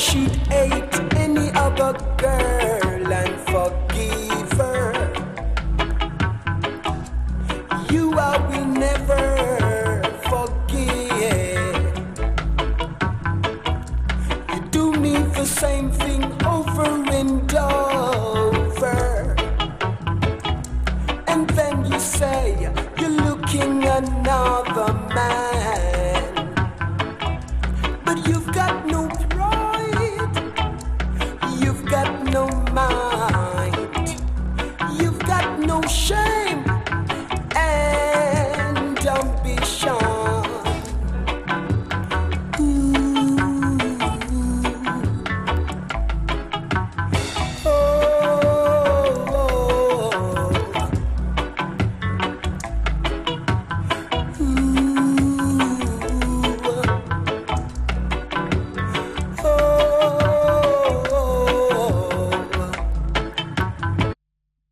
she'd hate any other girl and forgive her. You I will never forget. You do me the same thing over and over, and then you say you're looking another man, but you've got no pride, you've got no mind, you've got no shame and ambition. Ooh.